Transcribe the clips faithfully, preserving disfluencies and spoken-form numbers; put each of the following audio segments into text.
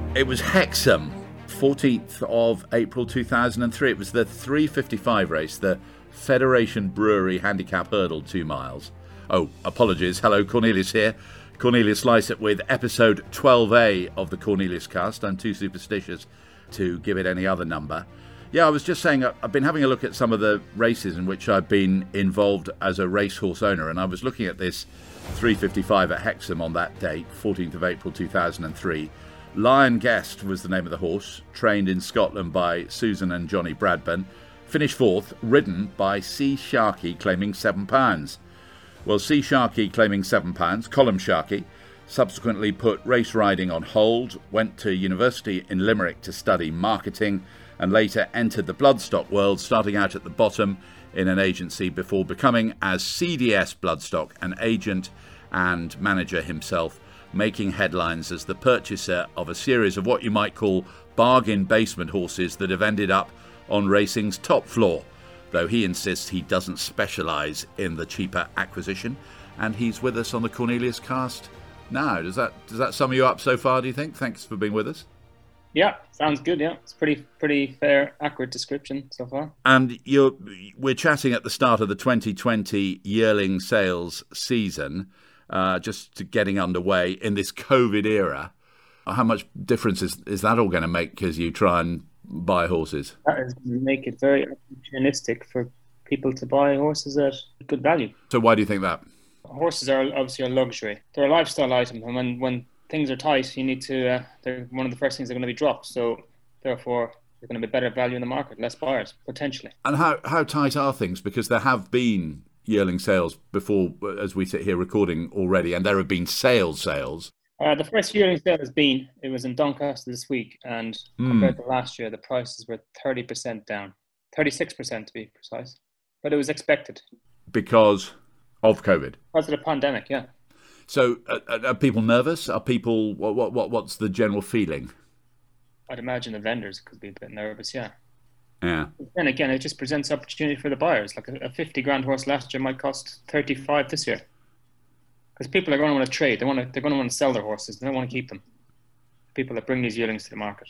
It was Hexham, fourteenth of April two thousand three. It was the three fifty-five race, the Federation Brewery Handicap Hurdle, two miles. Oh, apologies. Hello, Cornelius here. Cornelius Lysett with episode twelve A of the Cornelius Cast. I'm too superstitious to give it any other number. Yeah, I was just saying, I've been having a look at some of the races in which I've been involved as a racehorse owner, and I was looking at this three fifty-five at Hexham on that date, fourteenth of April two thousand three. Lion Guest was the name of the horse, trained in Scotland by Susan and Johnny Bradburn. Finished fourth, ridden by C. Sharkey, claiming seven pounds. Well, C. Sharkey claiming seven pounds, Colm Sharkey, subsequently put race riding on hold, went to university in Limerick to study marketing, and later entered the bloodstock world, starting out at the bottom in an agency before becoming, as C D S Bloodstock, an agent and manager himself, making headlines as the purchaser of a series of what you might call bargain basement horses that have ended up on racing's top floor, though he insists he doesn't specialise in the cheaper acquisition. And he's with us on the Cornelius Cast now. Does that does that sum you up so far, do you think? Thanks for being with us. Yeah, sounds good, yeah. It's pretty pretty fair, accurate description so far. And you're we're chatting at the start of the twenty twenty yearling sales season, uh, just getting underway in this COVID era. How much difference is, is that all going to make as you try and buy horses? That is going to make it very opportunistic for people to buy horses at good value. So why do you think that? Horses are obviously a luxury. They're a lifestyle item, and when, when things are tight, you need to, uh, they're one of the first things that are going to be dropped. So therefore, they're going to be better value in the market, less buyers, potentially. And how, how tight are things? Because there have been yearling sales before, as we sit here recording already, and there have been sales sales. Uh, the first yearling sale has been, it was in Doncaster this week, and mm. compared to last year, the prices were thirty percent down. thirty-six percent to be precise. But it was expected. Because of COVID? Because of the pandemic, yeah. So uh, are people nervous? Are people, what, what, what, what's the general feeling? I'd imagine the vendors could be a bit nervous, yeah. Yeah. Then again, it just presents opportunity for the buyers. Like a, a fifty grand horse last year might cost thirty-five this year. Because people are going to want to trade. They want to, they're going to want to sell their horses. They don't want to keep them. People that bring these yearlings to the market.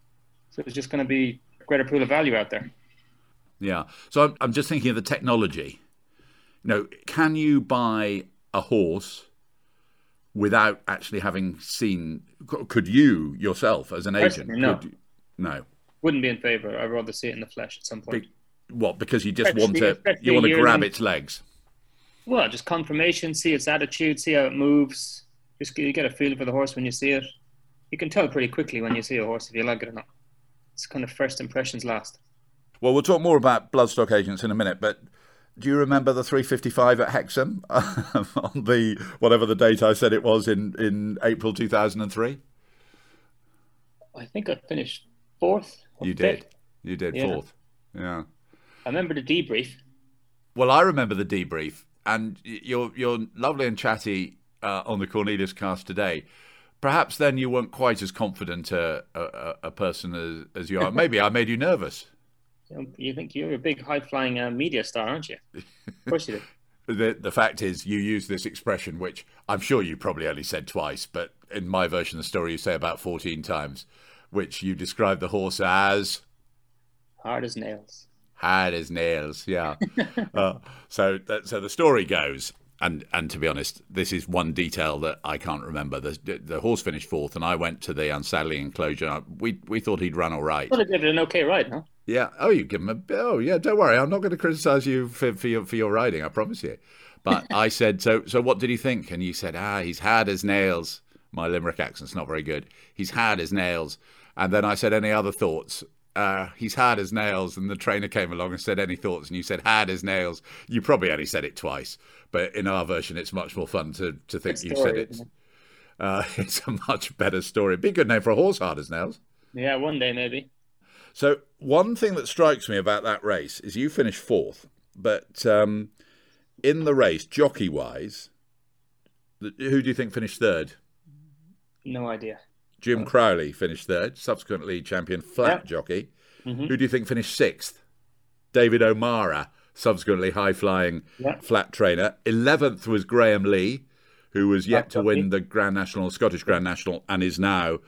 So it's just going to be a greater pool of value out there. Yeah. So I'm, I'm just thinking of the technology. You know, can you buy a horse without actually having seen? Could you yourself, as an agent? No. Could you, no. Wouldn't be in favour. I'd rather see it in the flesh at some point. Be, what? Because you just especially, want to, you want to grab its legs. Well, just confirmation, see its attitude, see how it moves. Just you get a feel for the horse when you see it. You can tell pretty quickly when you see a horse if you like it or not. It's kind of first impressions last. Well, we'll talk more about bloodstock agents in a minute, but do you remember the three fifty-five at Hexham on the, whatever the date I said it was, in, in April two thousand three? I think I finished fourth. You fifth. did. You did, yeah. fourth. Yeah. I remember the debrief. Well, I remember the debrief. And you're you're lovely and chatty uh, on the Cornelius Cast today. Perhaps then you weren't quite as confident a, a, a person as, as you are. Maybe I made you nervous. You think you're a big high-flying uh, media star, aren't you? Of course you do. the, the fact is, you use this expression, which I'm sure you probably only said twice, but in my version of the story you say about fourteen times, which you describe the horse as... hard as nails. Hard as nails, yeah. uh, so, that, so the story goes, and and to be honest, this is one detail that I can't remember. The the horse finished fourth, and I went to the unsaddling enclosure. We we thought he'd run all right. Well, they did an okay ride, no? Yeah. Oh, you give him a. Oh, yeah. Don't worry, I'm not going to criticise you for for your for your riding. I promise you. But I said, so so what did he think? And you said, ah, he's hard as nails. My Limerick accent's not very good. He's hard as nails. And then I said, any other thoughts? Uh, he's hard as nails, and the trainer came along and said, any thoughts? And you said, hard as nails. You probably only said it twice, but in our version, it's much more fun to, to think you said it. it? Uh, it's a much better story. It'd be a good name for a horse, hard as nails. Yeah, one day maybe. So one thing that strikes me about that race is you finished fourth, but um, in the race, jockey-wise, who do you think finished third? No idea. Jim Crowley finished third, subsequently champion flat yeah. jockey. Mm-hmm. Who do you think finished sixth? David O'Mara, subsequently high-flying yeah. flat trainer. Eleventh was Graham Lee, who was yet flat to jockey. win the Grand National, Scottish Grand National, and is now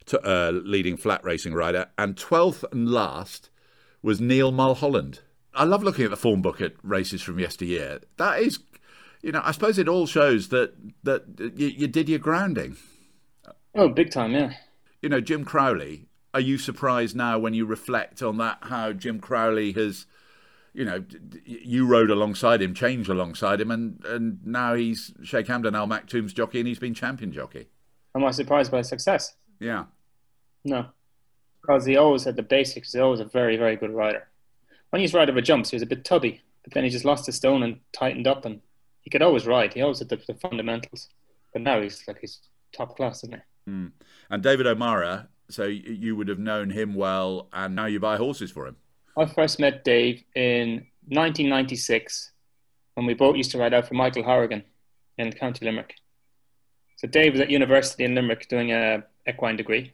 to, uh, leading flat racing rider, and twelfth and last was Neil Mulholland. I love looking at the form book at races from yesteryear. That is, you know, I suppose it all shows that that you, you did your grounding. Oh, big time, yeah. You know, Jim Crowley, are you surprised now when you reflect on that, how Jim Crowley has, you know, you rode alongside him, changed alongside him, and, and now he's Sheikh Hamdan Al Maktoum's jockey and he's been champion jockey? Am I surprised by his success? Yeah. No. Because he always had the basics. He's always a very, very good rider. When he's riding over jumps, he was a bit tubby, but then he just lost his stone and tightened up, and he could always ride. He always had the, the fundamentals. But now he's like, he's top class, isn't he? Mm. And David O'Mara, so you would have known him well, and now you buy horses for him. I first met Dave in nineteen ninety-six when we both used to ride out for Michael Horrigan in County Limerick. So Dave was at university in Limerick doing a equine degree,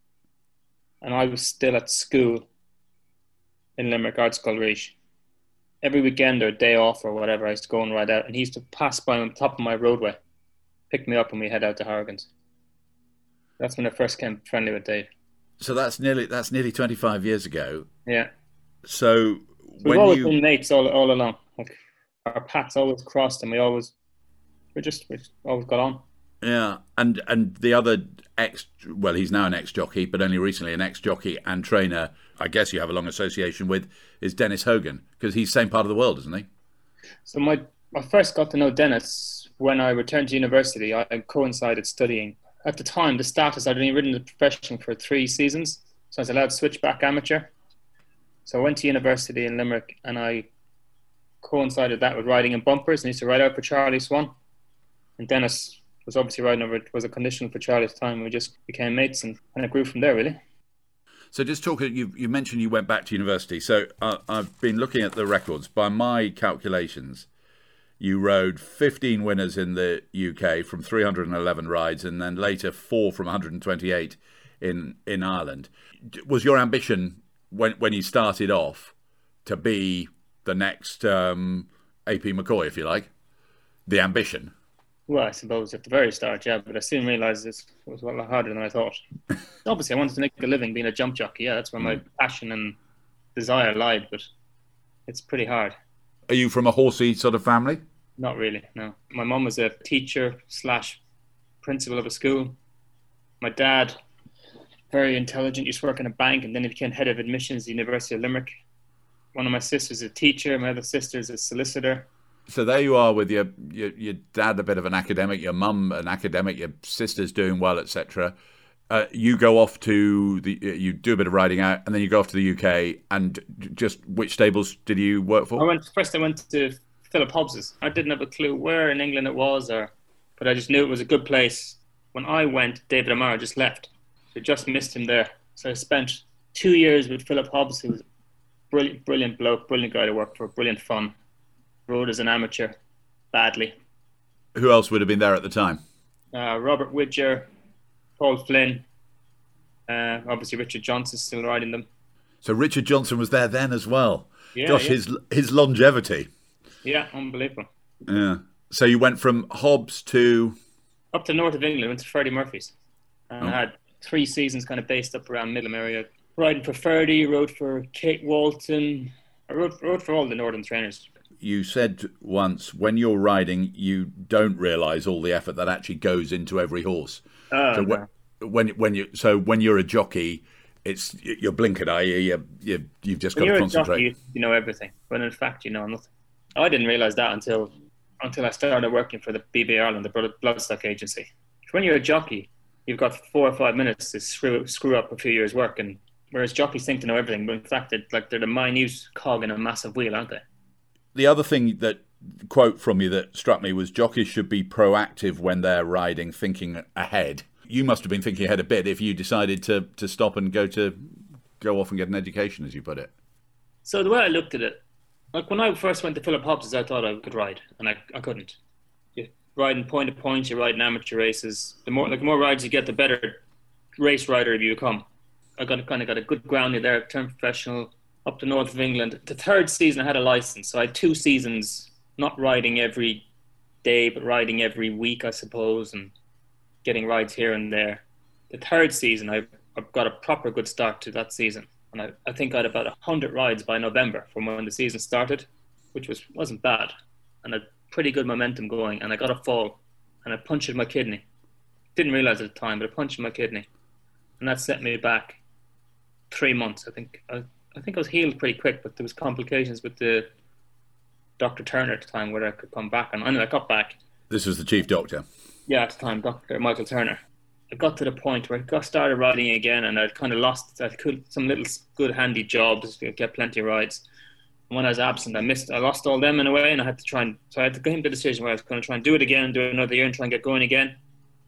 and I was still at school in Limerick, Arts Colrege. Every weekend or day off or whatever, I used to go and ride out, and he used to pass by on the top of my roadway, pick me up, and we head out to Horrigan's. That's when I first came friendly with Dave. So that's nearly that's nearly twenty-five years ago. Yeah. So We've when always you been mates all all along. Like, our paths always crossed, and we always we just we always got on. Yeah, and and the other ex, well, he's now an ex-jockey, but only recently an ex-jockey and trainer, I guess you have a long association with, is Dennis Hogan, because he's same part of the world, isn't he? So my I first got to know Dennis when I returned to university. I coincided studying. At the time, the status, I'd only ridden the profession for three seasons, so I was allowed to switch back amateur. So I went to university in Limerick, and I coincided that with riding in bumpers, and used to ride out for Charlie Swan. And Dennis was obviously riding over, was a condition for Charlie at the time. We just became mates, and, and it grew from there, really. So just talking, you, you mentioned you went back to university. So uh, I've been looking at the records. By my calculations, you rode fifteen winners in the U K from three hundred eleven rides, and then later four from one hundred twenty-eight in, in Ireland. Was your ambition when when you started off to be the next um, A P McCoy, if you like? The ambition? Well, I suppose at the very start, yeah, but I soon realised it was a lot harder than I thought. Obviously, I wanted to make a living being a jump jockey. Yeah, that's where my passion and desire lied, but it's pretty hard. Are you from a horsey sort of family? Not really, no. My mum was a teacher slash principal of a school. My dad, very intelligent, used to work in a bank, and then he became head of admissions at the University of Limerick. One of my sisters is a teacher. My other sister is a solicitor. So there you are with your, your your dad a bit of an academic, your mum an academic, your sister's doing well, et cetera. Uh, you go off to the, you do a bit of riding out, and then you go off to the U K. And just which stables did you work for? I went first. I went to Philip Hobbs's. I didn't have a clue where in England it was, or but I just knew it was a good place. When I went, David O'Mara just left. So just missed him there. So I spent two years with Philip Hobbs, who was a brilliant, brilliant bloke, brilliant guy to work for, brilliant fun. Rode as an amateur, badly. Who else would have been there at the time? Uh, Robert Widger, Paul Flynn, uh, obviously Richard Johnson's still riding them. So Richard Johnson was there then as well. Yeah, Gosh, yeah. his his longevity. Yeah, unbelievable. Yeah. So you went from Hobbs to up to north of England, went to Freddie Murphy's, and oh. I had three seasons kind of based up around Middleham area. Riding for Ferdy, rode for Kate Walton. I rode, rode for all the northern trainers. You said once, when you're riding, you don't realise all the effort that actually goes into every horse. Oh, so no. when when you so when you're a jockey, it's you're blinkered, are you? You you you've just when got to you're concentrate. A jockey, you know everything, when in fact you know nothing. I didn't realise that until until I started working for the B B Ireland, the Bloodstock Agency. When you're a jockey, you've got four or five minutes to screw screw up a few years' work, and whereas jockeys think to know everything, but in fact, they're, like they're the minute cog in a massive wheel, aren't they? The other thing that quote from you that struck me was jockeys should be proactive when they're riding, thinking ahead. You must have been thinking ahead a bit if you decided to to stop and go to go off and get an education, as you put it. So the way I looked at it, like when I first went to Philip Hobbs's, I thought I could ride, and I, I couldn't. You're riding point to point, you're riding amateur races. The more like the more rides you get, the better race rider you become. I got kind of got a good grounding there, turned professional. Up to north of England. The third season I had a license, so I had two seasons not riding every day, but riding every week, I suppose, and getting rides here and there. The third season I I got a proper good start to that season. And I, I think I had about one hundred rides by November from when the season started, which was, wasn't bad. And I had pretty good momentum going. And I got a fall and I punctured my kidney. Didn't realise at the time, but I punctured my kidney. And that set me back three months. I think I, I think I was healed pretty quick, but there was complications with the Doctor Turner at the time where I could come back. And anyway, I got back. This was the chief doctor? Yeah, at the time, Doctor Michael Turner. I got to the point where I got started riding again, and I'd kind of lost I could, some little good handy jobs, get plenty of rides. And when I was absent, I missed, I lost all them in a way, and I had to try and, so I had to come to the decision where I was going to try and do it again, do it another year and try and get going again,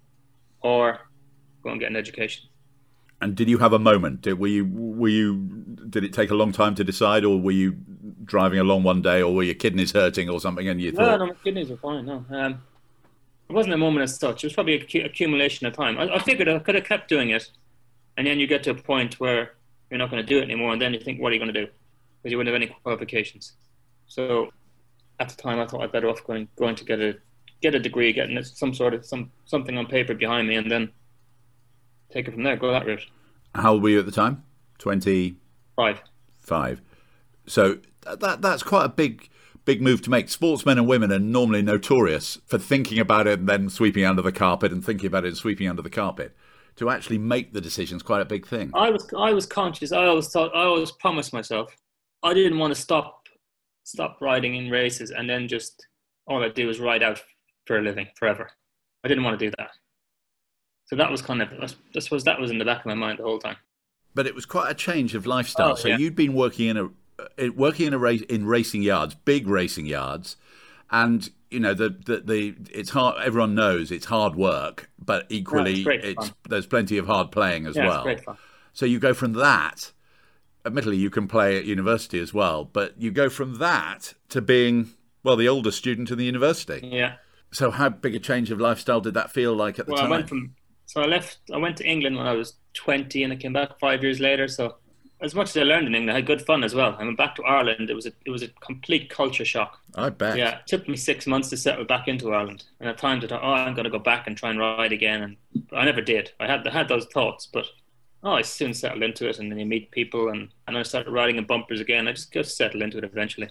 or go and get an education. And did you have a moment? Did, were you, were you, did it take a long time to decide, or were you driving along one day, or were your kidneys hurting or something and you no, thought? No, my kidneys were fine, no. Um, it wasn't a moment as such. It was probably an accumulation of time. I, I figured I could have kept doing it, and then you get to a point where you're not going to do it anymore, and then you think, what are you going to do? Because you wouldn't have any qualifications. So at the time, I thought I'd better off going going to get a get a degree, getting some sort of some something on paper behind me, and then take it from there. Go that route. How old were you at the time? Twenty-five. Five. So that that's quite a big. Big move to make. Sportsmen and women are normally notorious for thinking about it and then sweeping under the carpet and thinking about it and sweeping under the carpet. To actually make the decision is quite a big thing. I was I was conscious. I always thought I always promised myself I didn't want to stop stop riding in races and then just all I'd do is ride out for a living forever. I didn't want to do that. So that was kind of I suppose that was in the back of my mind the whole time. But it was quite a change of lifestyle. Oh, so yeah. You'd been working in a working in a race in racing yards, big racing yards, and you know the, the the it's hard. Everyone knows it's hard work, but equally no, it's, it's there's plenty of hard playing as yeah, well. It's great fun. So you go from that. Admittedly, you can play at university as well, but you go from that to being well the oldest student in the university. Yeah. So how big a change of lifestyle did that feel like at the well, time? I went from so I left. I went to England when I was twenty, and I came back five years later. So. As much as I learned in England, I had good fun as well. I went back to Ireland. It was a it was a complete culture shock. I bet. Yeah, it took me six months to settle back into Ireland. And at times I thought, oh, I'm going to go back and try and ride again. And I never did. I had I had those thoughts, but oh, I soon settled into it. And then you meet people, and, and I started riding in bumpers again. I just just settled into it eventually.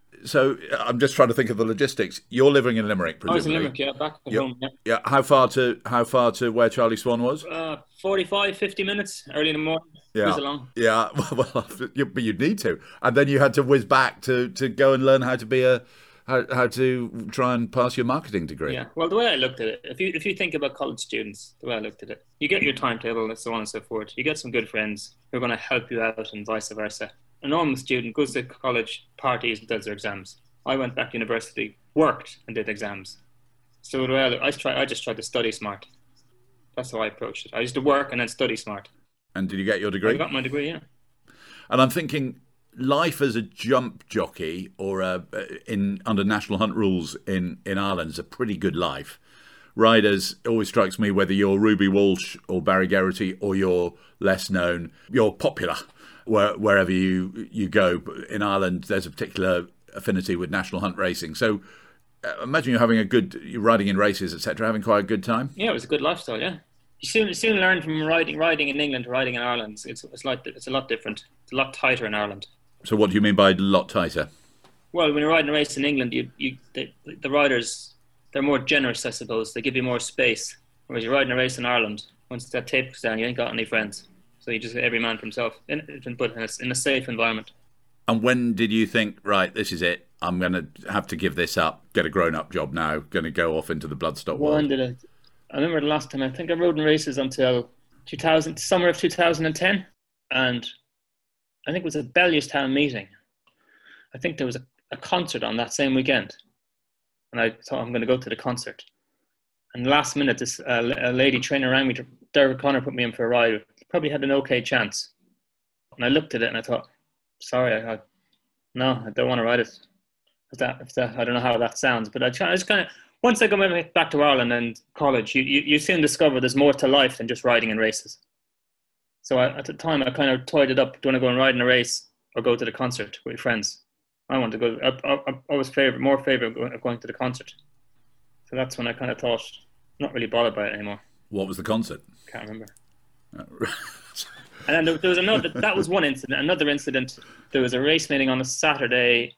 So I'm just trying to think of the logistics. You're living in Limerick, presumably. I was in Limerick, yeah, back at You're, home. Yeah. yeah. How far to how far to where Charlie Swan was? Uh, forty-five, fifty minutes early in the morning. Yeah, along. yeah. Well, but you'd need to, and then you had to whiz back to, to go and learn how to be a how, how to try and pass your marketing degree. Yeah. Well, the way I looked at it, if you if you think about college students, the way I looked at it, you get your timetable and so on and so forth. You get some good friends who are going to help you out, and vice versa. A normal student goes to college, parties, and does their exams. I went back to university, worked, and did exams. So the way I, I try, I just tried to study smart. That's how I approached it. I used to work and then study smart. And did you get your degree? I got my degree, yeah. And I'm thinking, life as a jump jockey or a, in under national hunt rules in, in Ireland is a pretty good life. Riders, it always strikes me, whether you're Ruby Walsh or Barry Geraghty or you're less known, you're popular where, wherever you, you go. In Ireland, there's a particular affinity with national hunt racing. So uh, imagine you're having a good, you're riding in races, et cetera, having quite a good time. Yeah, it was a good lifestyle, yeah. You soon soon learn from riding riding in England to riding in Ireland. It's it's like it's a lot different. It's a lot tighter in Ireland. So what do you mean by a lot tighter? Well, when you're riding a race in England, you you the, the riders they're more generous, I suppose. They give you more space. Whereas you're riding a race in Ireland, once that tape goes down, you ain't got any friends. So you just every man for himself, in, but in a, in a safe environment. And when did you think, right, this is it? I'm going to have to give this up. Get a grown-up job now. Going to go off into the bloodstock world. When did I? I remember the last time, I think I rode in races until two thousand, summer of two thousand ten. And I think it was a Bellewstown meeting. I think there was a, a concert on that same weekend. And I thought, I'm going to go to the concert. And last minute, this uh, a lady trainer around me, Derek Connor, put me in for a ride. Probably had an okay chance. And I looked at it and I thought, sorry, I, I no, I don't want to ride it. If that, if that, I don't know how that sounds, but I, try, I just kind of, once I go back to Ireland and college, you, you, you soon discover there's more to life than just riding in races. So I, at the time, I kind of toyed it up. Do you want to go and ride in a race or go to the concert with your friends? I wanted to go. I, I, I was favor, more favourite of going to the concert. So that's when I kind of thought, not really bothered by it anymore. What was the concert? Can't remember. And then there, there was another, that was one incident. Another incident, there was a race meeting on a Saturday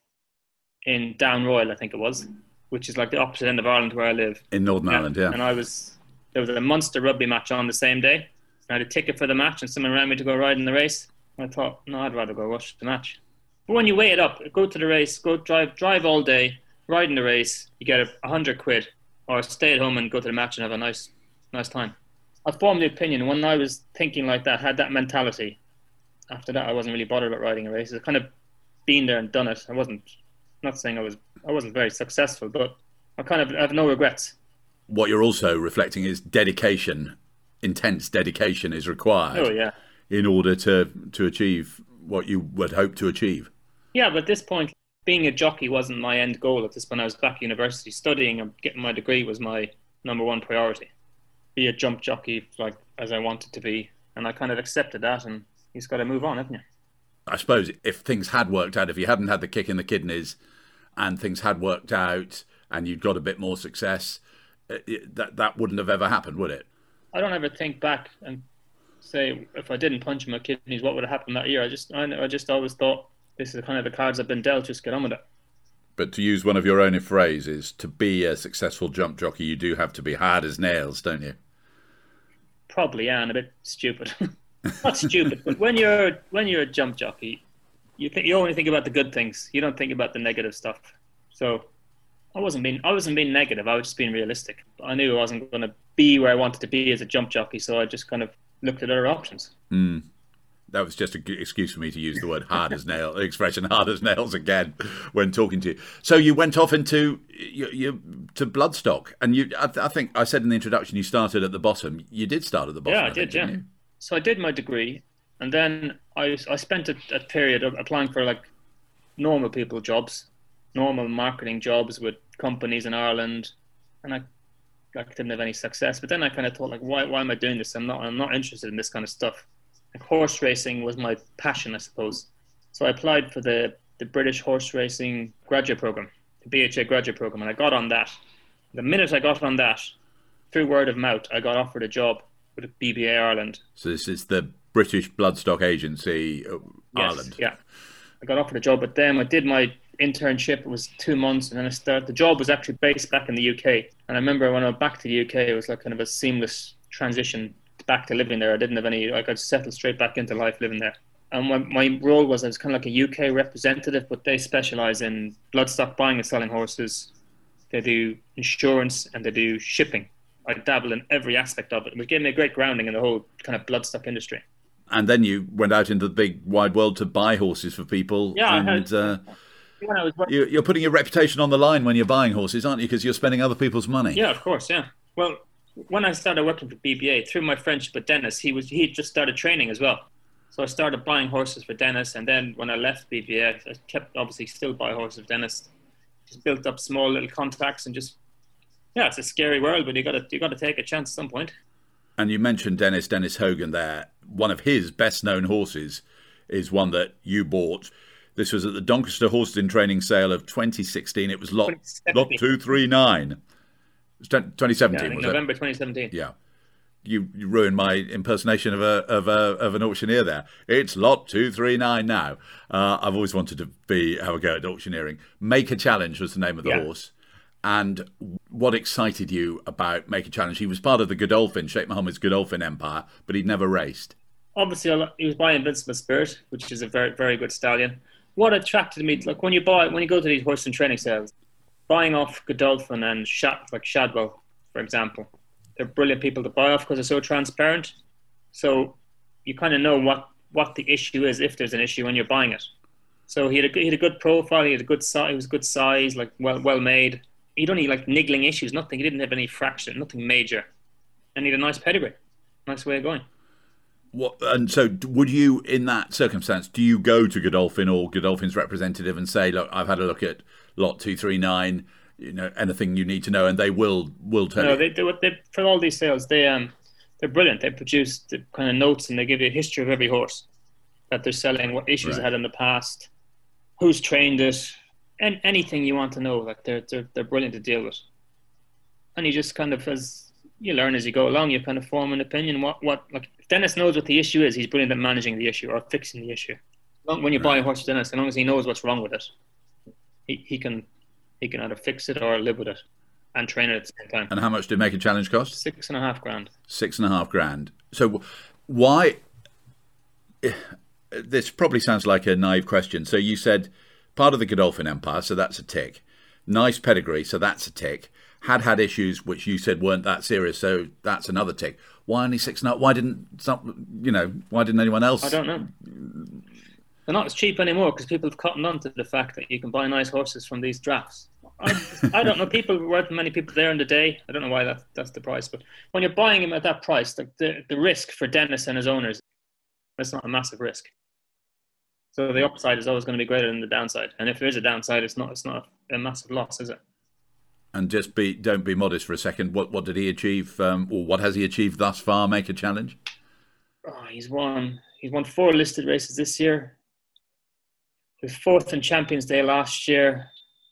in Downroyal, I think it was, which is like the opposite end of Ireland where I live. In Northern yeah. Ireland, yeah. And I was, there was a Munster rugby match on the same day. I had a ticket for the match and someone ran me to go ride in the race. I thought, no, I'd rather go watch the match. But when you weigh it up, go to the race, go drive drive all day, ride in the race, you get a hundred quid, or stay at home and go to the match and have a nice nice time. I formed the opinion when I was thinking like that, had that mentality. After that, I wasn't really bothered about riding a race. I kind of been there and done it. I wasn't, not saying I was, I wasn't very successful, but I kind of have no regrets. What you're also reflecting is dedication. Intense dedication is required. Oh, yeah. In order to to achieve what you would hope to achieve. Yeah, but at this point, being a jockey wasn't my end goal. At this point, I was back at university studying and getting my degree was my number one priority. Be a jump jockey like as I wanted to be, and I kind of accepted that. And you just got to move on, haven't you? I suppose if things had worked out, if you hadn't had the kick in the kidneys, and things had worked out, and you'd got a bit more success, it, that that wouldn't have ever happened, would it? I don't ever think back and say if I didn't punch my kidneys, what would have happened that year. I just, I, I just always thought this is kind of the cards I've been dealt. Just get on with it. But to use one of your own phrases, to be a successful jump jockey, you do have to be hard as nails, don't you? Probably, yeah, and a bit stupid. Not stupid, but when you're when you're a jump jockey, you think you only think about the good things. You don't think about the negative stuff. So I wasn't being I wasn't being negative. I was just being realistic. I knew I wasn't going to be where I wanted to be as a jump jockey, so I just kind of looked at other options. Mm. That was just an excuse for me to use the word hard as nails, expression hard as nails again when talking to you. So you went off into you, you to Bloodstock, and you. I, I think I said in the introduction you started at the bottom. You did start at the bottom. Yeah, I, I did. Think, yeah. You? So I did my degree, and then I I spent a, a period of applying for like normal people jobs, normal marketing jobs with companies in Ireland, and I. I didn't have any success, but then I kind of thought, like, why, why am I doing this? I'm not, I'm not interested in this kind of stuff. Like, horse racing was my passion, I suppose. So I applied for the, the British Horse Racing graduate program, the B H A graduate program, and I got on that. The minute I got on that, through word of mouth, I got offered a job with B B A Ireland. So this is the British Bloodstock Agency, uh, yes, Ireland. Yeah, I got offered a job with them. I did my internship. It was two months, and then I started. The job was actually based back in the U K, and I remember when I went back to the U K, it was like kind of a seamless transition back to living there. I didn't have any. Like I settled straight back into life living there. And my, my role was I was kind of like a U K representative, but they specialise in bloodstock buying and selling horses. They do insurance and they do shipping. I dabble in every aspect of it. It gave me a great grounding in the whole kind of bloodstock industry. And then you went out into the big wide world to buy horses for people. Yeah, and, I had, uh, when I was you're putting your reputation on the line when you're buying horses, aren't you? Because you're spending other people's money. Yeah, of course, yeah. Well, when I started working for B B A, through my friendship with Dennis, he was he just started training as well. So I started buying horses for Dennis, and then when I left B B A, I kept obviously still buy horses for Dennis. Just built up small little contacts and just, yeah, it's a scary world, but you got to you got to take a chance at some point. And you mentioned Dennis, Dennis Hogan there. One of his best-known horses is one that you bought. This was at the Doncaster Horses in Training sale of twenty sixteen. It was lot, lot two three nine. It was twenty seventeen, yeah, was November it? twenty seventeen. Yeah. You, you ruined my impersonation of a of a of an auctioneer there. It's lot two three nine now. Uh, I've always wanted to be have a go at auctioneering. Make a Challenge was the name of the yeah. horse. And what excited you about Make a Challenge? He was part of the Godolphin, Sheikh Mohammed's Godolphin empire, but he'd never raced. Obviously, he was by Invincible Spirit, which is a very very good stallion. What attracted me, like when you buy when you go to these horse and training sales, buying off Godolphin and Shad, like Shadwell, for example. They're brilliant people to buy off because they're so transparent. So you kind of know what, what the issue is if there's an issue when you're buying it. So he had a, he had a good profile. He had a good size. He was good size, like well well made. He don't need like niggling issues. Nothing. He didn't have any fraction. Nothing major. And he had a nice pedigree. Nice way of going. What? And so, would you, in that circumstance, do you go to Godolphin or Godolphin's representative and say, "Look, I've had a look at lot two three nine. You know, anything you need to know," and they will will tell no, you. they do what they for all these sales. They um they're brilliant. They produce the kind of notes and they give you a history of every horse that they're selling, what issues Right. they had in the past, who's trained it, and anything you want to know. Like they're they're they're brilliant to deal with. And you just kind of, as you learn as you go along, you kind of form an opinion. What what like if Dennis knows what the issue is. He's brilliant at managing the issue or fixing the issue. When you buy a horse from Dennis, as long as he knows what's wrong with it, he, he can he can either fix it or live with it and train it at the same time. And how much did Make a Challenge cost? Six and a half grand. Six and a half grand. So why... This probably sounds like a naive question. So you said part of the Godolphin empire, so that's a tick. Nice pedigree, so that's a tick. Had had issues which you said weren't that serious, so that's another tick. Why only six and a half? Why didn't some, you know, why didn't anyone else? I don't know. They're not as cheap anymore because people have cottoned on to the fact that you can buy nice horses from these drafts. I, I don't know. People, weren't many people there in the day. I don't know why that, that's the price. But when you're buying him at that price, the, the, the risk for Dennis and his owners, it's not a massive risk. So the upside is always going to be greater than the downside. And if there is a downside, it's not it's not a massive loss, is it? And just be don't be modest for a second. What what did he achieve, um, or what has he achieved thus far? Make a Challenge. Oh, he's won. He's won four listed races this year. He was fourth in Champions Day last year.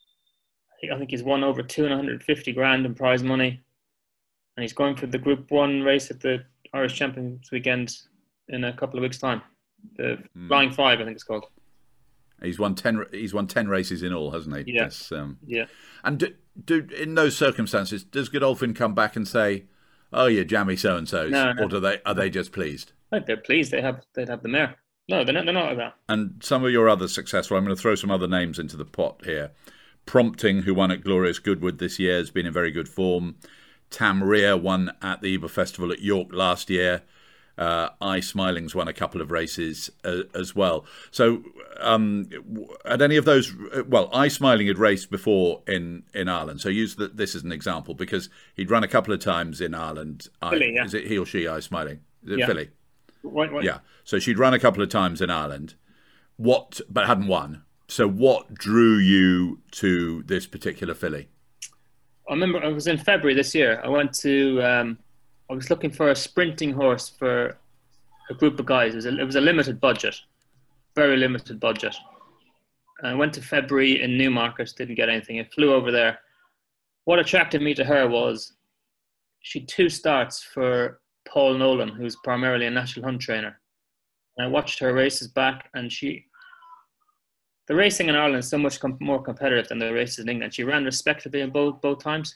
I think he's won over two hundred fifty grand in prize money, and he's going for the Group One race at the Irish Champions weekend in a couple of weeks' time. The mm. Flying Five, I think it's called. He's won ten. He's won ten races in all, hasn't he? Yeah. Yes, um, yeah. And do, do in those circumstances, does Godolphin come back and say, "Oh, you jammy so and so's," no, no. or do they are they just pleased? Right, they're pleased. They have they'd have the mare. No, they're not. They're not like that. And some of your other successful. I'm going to throw some other names into the pot here. Prompting, who won at Glorious Goodwood this year, has been in very good form. Tamria won at the Eber Festival at York last year. Uh, I Smiling's won a couple of races uh, as well. So, um, at any of those, well, I Smiling had raced before in, in Ireland. So use the, this as an example because he'd run a couple of times in Ireland. Philly, I, yeah. Is it he or she? I Smiling. Is it yeah. Philly? What, what? Yeah. So she'd run a couple of times in Ireland. What, but hadn't won. So what drew you to this particular filly? I remember I was in February this year. I went to. Um, I was looking for a sprinting horse for a group of guys. It was a, it was a limited budget, very limited budget. I went to February in Newmarket, didn't get anything. I flew over there. What attracted me to her was she had two starts for Paul Nolan, who's primarily a National Hunt trainer. And I watched her races back, and she, the racing in Ireland is so much com- more competitive than the races in England. She ran respectively in both both times.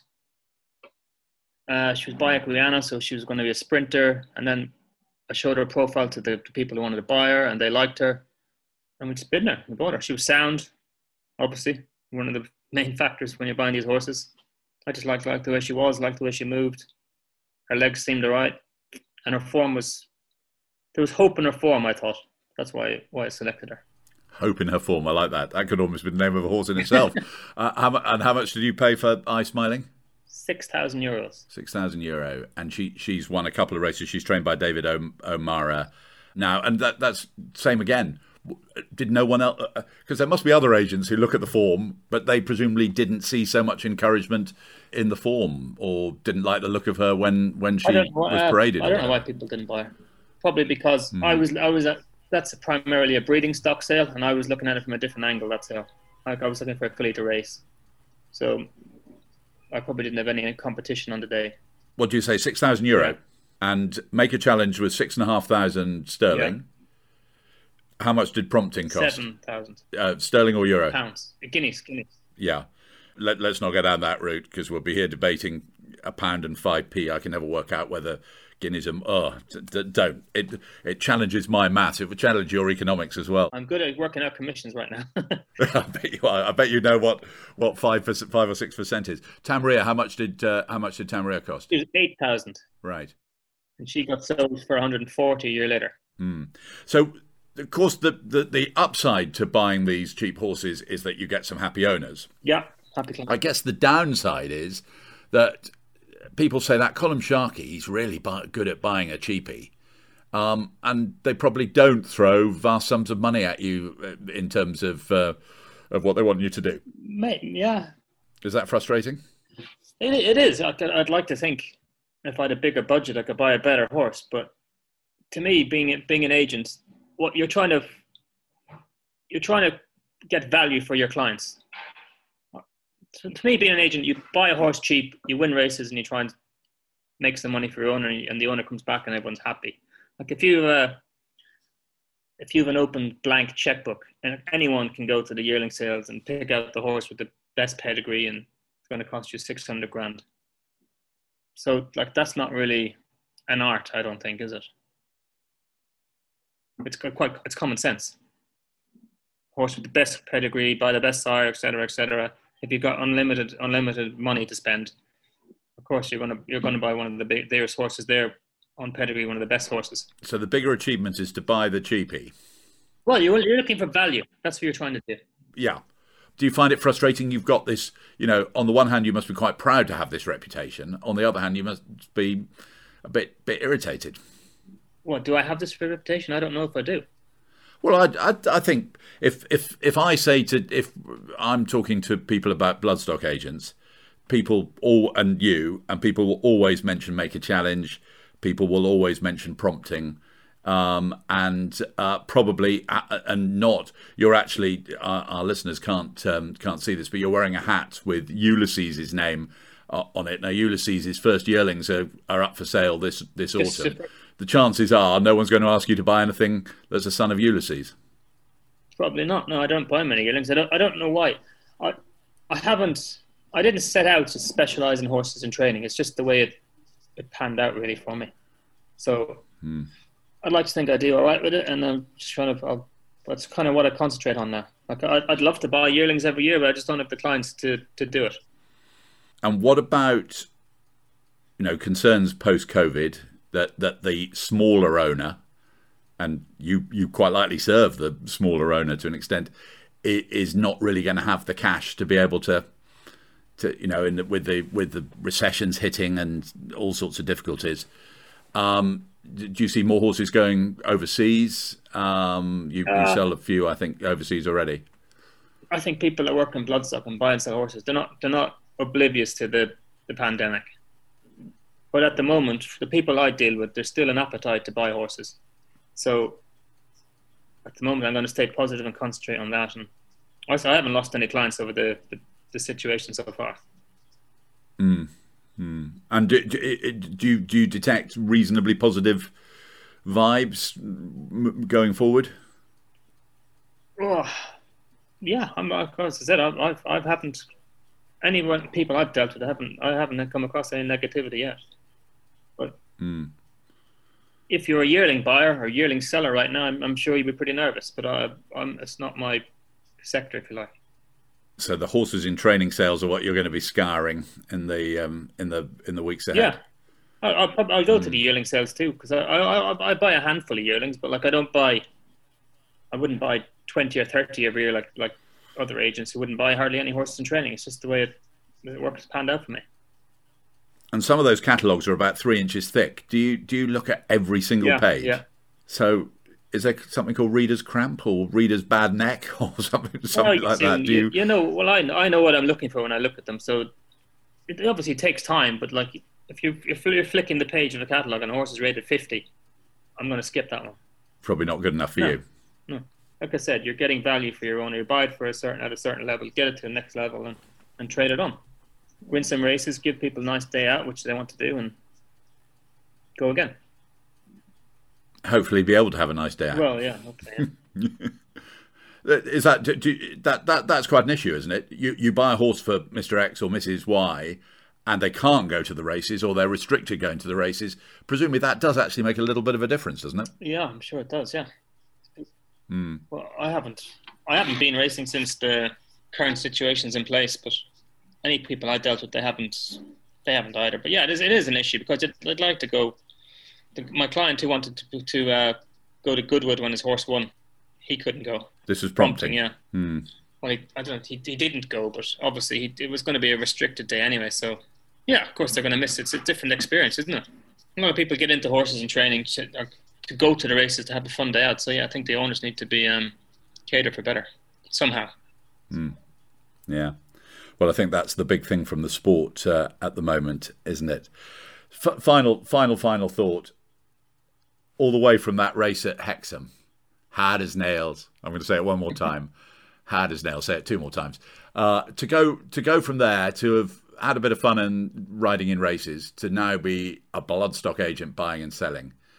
Uh, she was by Equiana, so she was going to be a sprinter. And then I showed her profile to the to people who wanted to buy her, and they liked her. And we just bid her. We bought her. She was sound, obviously, one of the main factors when you're buying these horses. I just liked, liked the way she was, liked the way she moved. Her legs seemed all right. And her form was, there was hope in her form, I thought. That's why, why I selected her. Hope in her form. I like that. That could almost be the name of a horse in itself. uh, how, and how much did you pay for I Smiling? Six thousand euros. Six thousand euro, and she she's won a couple of races. She's trained by David o- O'Mara now, and that that's same again. Did no one else? Because there must be other agents who look at the form, but they presumably didn't see so much encouragement in the form, or didn't like the look of her when when she was paraded. Uh, I don't know why people didn't buy her. Probably because mm. I was I was at, that's a primarily a breeding stock sale, and I was looking at it from a different angle. That's how. Like I was looking for a filly to race, so I probably didn't have any competition on the day. What do you say? Six thousand euro, yeah. And Make a Challenge was six and a half thousand sterling. Yeah. How much did Prompting cost? Seven thousand uh, sterling or euro? Pounds, guineas, guineas. Yeah, Let, let's not go down that route because we'll be here debating a pound and five p. I can never work out whether guineas are. Oh, d- d- don't. It it challenges my maths. It would challenge your economics as well. I'm good at working out commissions right now. I bet you are. I bet you know what what five percent, five or six percent is. Tamria, how much did uh, how much did Tamria cost? It was eight thousand. Right. And she got sold for one hundred and forty a year later. Hmm. So. Of course, the, the, the upside to buying these cheap horses is that you get some happy owners. Yeah, happy clients. I guess the downside is that people say that Colm Sharkey, he's really buy, good at buying a cheapie. Um, and they probably don't throw vast sums of money at you in terms of uh, of what they want you to do. Mate, yeah. Is that frustrating? It, it is. I'd, I'd like to think if I had a bigger budget, I could buy a better horse. But to me, being being an agent, what you're trying to you're trying to get value for your clients. So to me, being an agent, you buy a horse cheap, you win races, and you try and make some money for your owner, and the owner comes back and everyone's happy. Like if you uh, if you have an open blank checkbook, and anyone can go to the yearling sales and pick out the horse with the best pedigree, and it's going to cost you six hundred grand. So like that's not really an art, I don't think, is it? It's quite it's common sense. Horse with the best pedigree, buy the best sire, et cetera, et cetera. If you've got unlimited unlimited money to spend, of course you're gonna you're gonna buy one of the big, dearest horses there on pedigree, one of the best horses. So the bigger achievement is to buy the cheapie. Well, you're you're looking for value. That's what you're trying to do. Yeah. Do you find it frustrating? You've got this, you know, on the one hand, you must be quite proud to have this reputation. On the other hand, you must be a bit bit irritated. What, do I have this reputation? I don't know if I do. Well, I, I, I think if if if I say to if I'm talking to people about bloodstock agents, people all and you and people will always mention Make a Challenge. People will always mention prompting. Um, and uh, probably uh, and not you're actually uh, our listeners can't um, can't see this, but you're wearing a hat with Ulysses' name uh, on it. Now Ulysses' first yearlings are, are up for sale this this autumn. The chances are no one's going to ask you to buy anything that's a son of Ulysses. Probably not. No, I don't buy many yearlings. I don't. I don't know why. I I haven't. I didn't set out to specialize in horses and training. It's just the way it it panned out really for me. So. Hmm. I'd like to think I do all right with it, and I'm just trying to. I'll, that's kind of what I concentrate on now. Like I, I'd love to buy yearlings every year, but I just don't have the clients to to do it. And what about, you know, concerns post-COVID that that the smaller owner, and you you quite likely serve the smaller owner to an extent, is not really going to have the cash to be able to, to you know, in the, with the with the recessions hitting and all sorts of difficulties. Um, Do you see more horses going overseas? Um, you, uh, you sell a few, I think, overseas already. I think people that work in bloodstock and buy and sell horses, they're not they're not oblivious to the, the pandemic. But at the moment, the people I deal with, there's still an appetite to buy horses. So at the moment, I'm going to stay positive and concentrate on that. And also, I haven't lost any clients over the, the, the situation so far. Mm. Hmm. And do, do, do, you, do you detect reasonably positive vibes going forward? Oh, yeah, I'm, as I said, I've, I've, I've haven't anyone people I've dealt with, I haven't, I haven't come across any negativity yet. But hmm. if you're a yearling buyer or yearling seller right now, I'm, I'm sure you'd be pretty nervous. But I, I'm, it's not my sector, if you like. So the horses in training sales are what you're going to be scouring in the um, in the in the weeks ahead. Yeah, I'll, I'll, I'll go mm. to the yearling sales too, because I, I I buy a handful of yearlings, but like I don't buy, I wouldn't buy twenty or thirty every year like like other agents who wouldn't buy hardly any horses in training. It's just the way it, it works panned out for me. And some of those catalogues are about three inches thick. Do you do you look at every single yeah, page? Yeah. So. Is there something called reader's cramp or reader's bad neck or something, something well, like see, that? Do you... you know, well, I I know what I'm looking for when I look at them. So it obviously takes time, but like if you if you're flicking the page of a catalogue and a horse is rated fifty, I'm going to skip that one. Probably not good enough for no, you. No, like I said, you're getting value for your owner. You buy it for a certain at a certain level, get it to the next level, and, and trade it on. Win some races, give people a nice day out, which they want to do, and go again. Hopefully be able to have a nice day out. Well, yeah. Okay. Is that, do, that that that's quite an issue, isn't it? You you buy a horse for Mister X or Missus Y, and they can't go to the races, or they're restricted going to the races. Presumably, that does actually make a little bit of a difference, doesn't it? Yeah, I'm sure it does. Yeah. Mm. Well, I haven't I haven't been racing since the current situation's in place, but any people I dealt with, they haven't they haven't either. But yeah, it is it is an issue because it, I'd like to go. The, my client who wanted to to uh, go to Goodwood when his horse won, he couldn't go. This was prompting. prompting yeah. Hmm. Well, he, I don't know. He, he didn't go, but obviously he, it was going to be a restricted day anyway. So, yeah, of course they're going to miss it. It's a different experience, isn't it? A lot of people get into horses and training to, uh, to go to the races to have a fun day out. So, yeah, I think the owners need to be um, catered for better somehow. Hmm. Yeah. Well, I think that's the big thing from the sport uh, at the moment, isn't it? F- final, final, final thought. All the way from that race at Hexham, hard as nails. I'm going to say it one more time, hard as nails. Say it two more times. Uh, to go to go from there to have had a bit of fun and riding in races to now be a bloodstock agent buying and selling.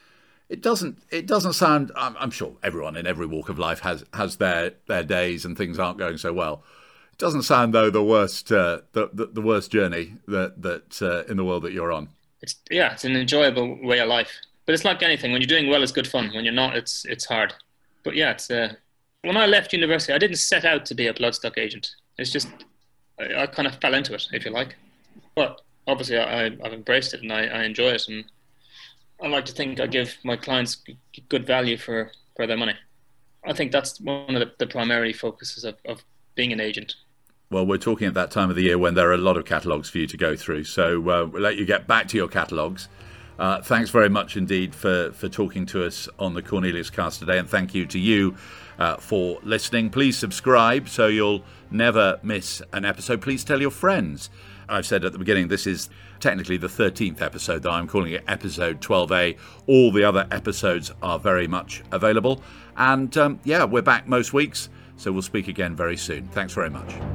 It doesn't. It doesn't sound. I'm, I'm sure everyone in every walk of life has has their their days and things aren't going so well. It doesn't sound though the worst uh, the, the the worst journey that that uh, in the world that you're on. It's yeah, it's an enjoyable way of life. But it's like anything. When you're doing well, it's good fun. When you're not, it's it's hard. But yeah, it's uh, when I left university, I didn't set out to be a bloodstock agent. It's just I, I kind of fell into it, if you like. But obviously, I, I've embraced it and I, I enjoy it, and I like to think I give my clients good value for, for their money. I think that's one of the, the primary focuses of, of being an agent. Well, we're talking at that time of the year when there are a lot of catalogues for you to go through. So uh, we'll let you get back to your catalogues. Uh, thanks very much indeed for, for talking to us on the Cornelius Cast today. And thank you to you uh, for listening. Please subscribe so you'll never miss an episode. Please tell your friends. I've said at the beginning, this is technically the thirteenth episode, though I'm calling it episode twelve A. All the other episodes are very much available. And um, yeah, we're back most weeks, so we'll speak again very soon. Thanks very much.